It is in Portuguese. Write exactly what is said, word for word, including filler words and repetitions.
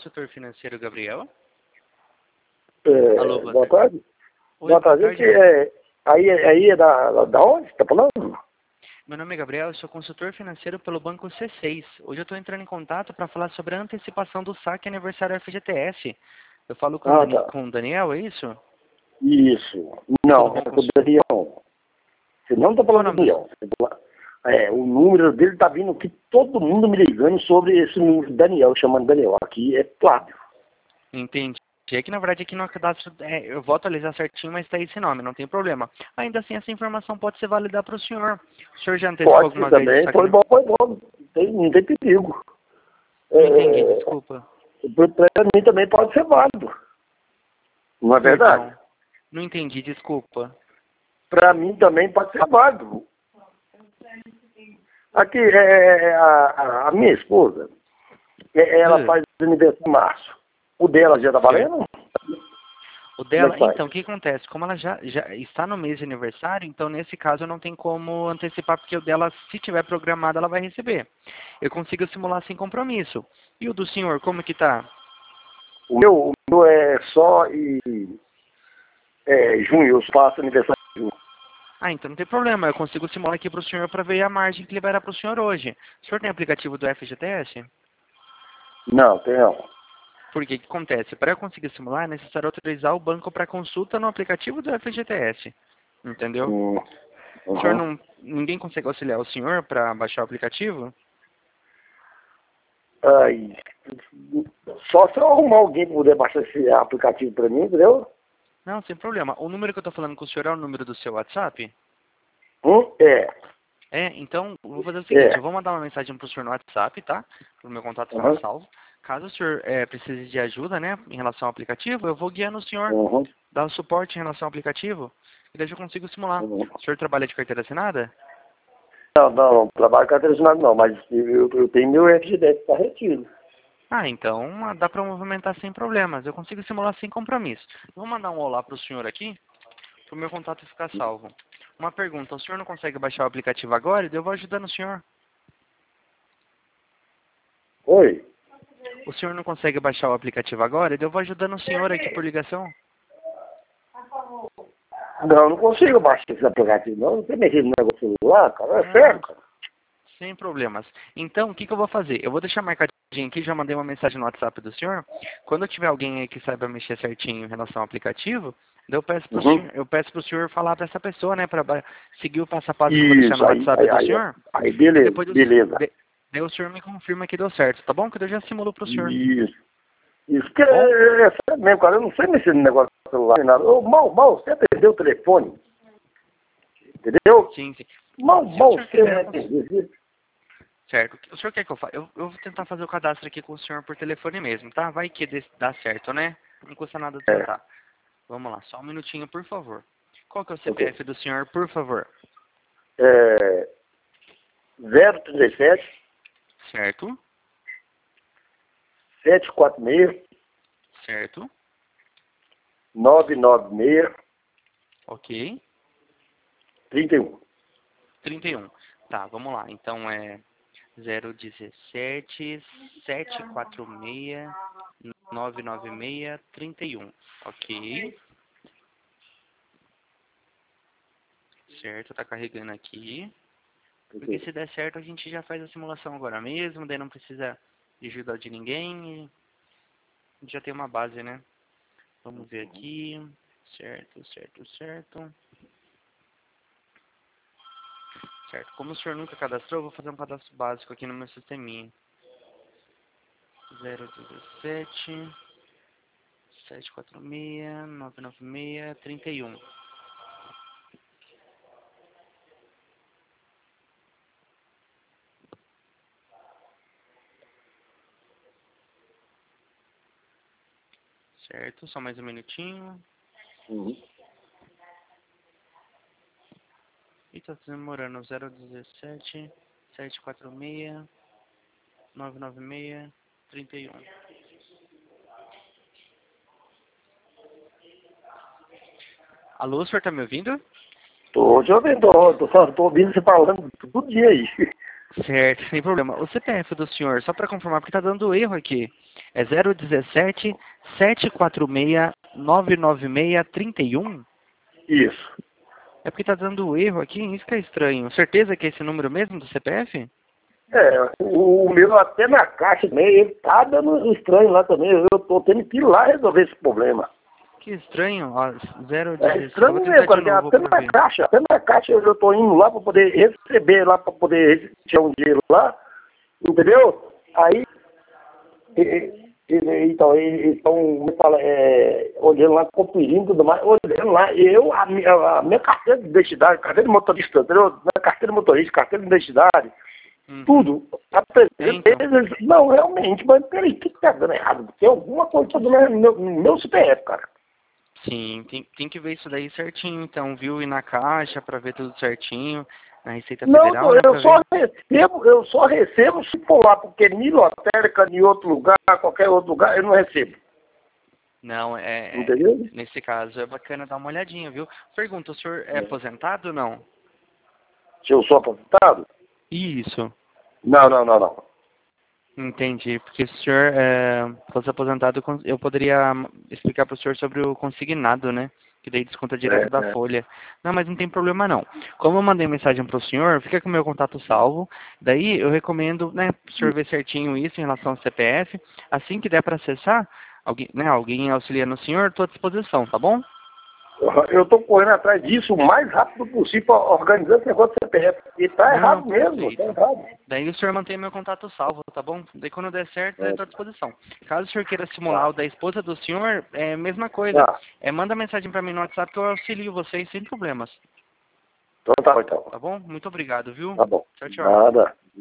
consultor financeiro Gabriel? É, Alô, boa, boa tarde. tarde. Oi, Boa boa tarde. tarde. É, aí, aí é da, da onde você tá falando? Meu nome é Gabriel, eu sou consultor financeiro pelo Banco C seis. Hoje eu estou entrando em contato para falar sobre a antecipação do saque aniversário F G T S. Eu falo com, Ah, Dani tá. com o Daniel, é isso? Isso. Tudo Não, bom é com com o o senhor? Daniel. Você não tá Qual é o falando nome do do... Daniel. Você tá- É, o número dele tá vindo aqui, todo mundo me ligando sobre esse número Daniel, chamando Daniel. Aqui é Flávio. Entendi. É que na verdade aqui no cadastro, é, eu vou atualizar certinho, mas está esse nome, não tem problema. Ainda assim, essa informação pode ser válida para o senhor. O senhor já antecipou Pode ser alguma vez o também, saque foi aniversário? bom, foi bom. Não tem, não tem perigo. Não entendi, É, desculpa. pra mim também pode ser válido. Não é verdade? Perdão. Não entendi, desculpa. Para mim também pode ser válido. Aqui, é, a, a- a minha esposa, é, ela Uh, faz aniversário em março. O dela já tá certo. valendo? O Como é dela, que faz? então, o que acontece? Como ela já, já está no mês de aniversário, então nesse caso não tem como antecipar, porque o dela, se tiver programado, ela vai receber. Eu consigo simular sem compromisso. E o do senhor, como que tá? O meu, o meu é só em é, junho, eu faço aniversário em junho. Ah, então não tem problema, eu consigo simular aqui para o senhor para ver a margem que liberar para o senhor hoje. O senhor tem aplicativo do F G T S? Não, tem não. Porque o que acontece? Para eu conseguir simular, é necessário autorizar o banco para consulta no aplicativo do F G T S. Entendeu? Hum, O senhor uhum. não... Ninguém consegue auxiliar o senhor para baixar o aplicativo? Aí, só se eu arrumar alguém que puder baixar esse aplicativo para mim, entendeu? Não, sem problema. O número que eu estou falando com o senhor é o número do seu WhatsApp? Hum, é, É, então, eu vou fazer o seguinte, eu é. vou mandar uma mensagem para o senhor no WhatsApp, tá? Para o meu contato ficar Uhum, salvo. Caso o senhor é, precise de ajuda, né, em relação ao aplicativo, eu vou guiando o senhor, uhum, dar o suporte em relação ao aplicativo, e daí eu consigo simular. uhum. O senhor trabalha de carteira assinada? Não, não, não trabalho com carteira não, mas eu, eu tenho meu F G D S, tá retido. Ah, então ah, dá para movimentar sem problemas. Eu consigo simular sem compromisso. Eu vou mandar um olá para o senhor aqui, para o meu contato ficar salvo. Uma pergunta, o senhor não consegue baixar o aplicativo agora? Eu vou ajudando o senhor. Oi? O senhor não consegue baixar o aplicativo agora? Eu vou ajudando o senhor aqui por ligação. Não, não consigo baixar esse aplicativo, não. Não tem mexer no negócio do celular, cara. É sério, Ah, cara. sem problemas. Então, o que, que eu vou fazer? Eu vou deixar marcadinho aqui, já mandei uma mensagem no WhatsApp do senhor. Quando tiver alguém aí que saiba mexer certinho em relação ao aplicativo, daí eu peço pro Uhum. senhor, eu peço pro senhor falar para essa pessoa, né, para seguir o passo a passo que eu vou deixar no Isso, aí, WhatsApp aí, do aí, senhor. aí, E beleza, depois eu, beleza. de, daí o senhor me confirma que deu certo, tá bom? Que eu já simulo pro senhor. Isso. Isso que Tá bom? é, é sério mesmo, cara. Eu não sei mexer no negócio do celular nem nada. Ô, mal, mal, você atendeu o telefone, entendeu? Sim, sim. Mal, Se o mal, senhor você me quiser, eu posso. atendeu. Certo. O senhor quer que eu faça? Eu, eu vou tentar fazer o cadastro aqui com o senhor por telefone mesmo, tá? Vai que dê- dá certo, né? Não custa nada É, tentar. Vamos lá, só um minutinho, por favor. Qual que é o ok. C P F do senhor, por favor? É, zero trinta e sete, Certo, sete quatro seis, certo, nove nove seis, ok. trinta e um. trinta e um. Tá, vamos lá. Então é zero um sete, sete quatro seis, nove nove seis, trinta e um. Ok, certo, tá carregando aqui. Porque Ok. se der certo, a gente já faz a simulação agora mesmo, daí não precisa de ajuda de ninguém e a gente já tem uma base, né? Vamos ver aqui. Certo, certo, certo. Certo. Como o senhor nunca cadastrou, eu vou fazer um cadastro básico aqui no meu sisteminha. zero um sete, sete quatro seis, nove nove seis, trinta e um. Certo, só mais um minutinho. Uhum. E tá demorando. zero um sete, sete quatro seis, nove nove seis, trinta e um. Alô, o senhor tá me ouvindo? Tô te ouvindo, tô, tô, tô ouvindo você falando todo dia aí. Certo, sem problema. O C P F do senhor, só para confirmar, porque tá dando erro aqui. É zero um sete, sete quatro seis, nove nove seis, três um? Isso. É porque tá dando erro aqui, isso que é estranho. Certeza que é esse número mesmo do C P F? É, o, o meu até na caixa também, ele tá dando estranho lá também. Eu tô tendo que ir lá resolver esse problema. Que estranho, ó, zero É um sete, estranho vou mesmo, tentar de cara, novo até para na ver. caixa, até na caixa eu tô indo lá para poder receber, lá para poder tirar um dinheiro lá, entendeu? Aí, e- e- e- então, eles estão, como fala, é, olhando lá, conferindo tudo mais, olhando lá, e eu, a minha, a minha carteira de identidade, carteira de motorista, entendeu? Minha carteira de motorista, carteira de identidade, Uhum. tudo, É, apresenta então. eles, não, realmente, mas peraí, o que tá dando errado? Tem alguma coisa que tá dando errado no meu, no meu C P F, cara. Sim, tem, tem que ver isso daí certinho, então, viu? Ir na caixa para ver tudo certinho, na Receita Não, Federal, né, eu para só ver. recebo, eu só recebo se for lá, porque em lotérica, em outro lugar, qualquer outro lugar, eu não recebo. Não, é, é- Entendeu? nesse caso é bacana dar uma olhadinha, viu? Pergunta, o senhor é aposentado ou não? Se eu sou aposentado? Isso, Não, não, não, não. entendi. Porque se o senhor é, fosse aposentado, con- eu poderia explicar para o senhor sobre o consignado, né? Que daí desconta direto da É, é. folha. Não, mas não tem problema não. Como eu mandei mensagem para o senhor, fica com o meu contato salvo. Daí eu recomendo, né, para o senhor ver certinho isso em relação ao C P F. Assim que der para acessar, alguém, né, alguém auxiliando o senhor, estou à disposição, tá bom? Eu estou correndo atrás disso o mais rápido possível para organizar esse negócio do C P F. E tá Não, errado mesmo, tá perfeito. errado. Daí o senhor mantém meu contato salvo, tá bom? Daí quando der certo, eu É, estou à disposição. Caso o senhor queira simular tá. o da esposa do senhor, é a mesma coisa. Tá. É, manda mensagem para mim no WhatsApp que eu auxilio vocês sem problemas. Então tá, então. Tá bom? Muito obrigado, viu? Tá bom. Tchau, tchau. Nada.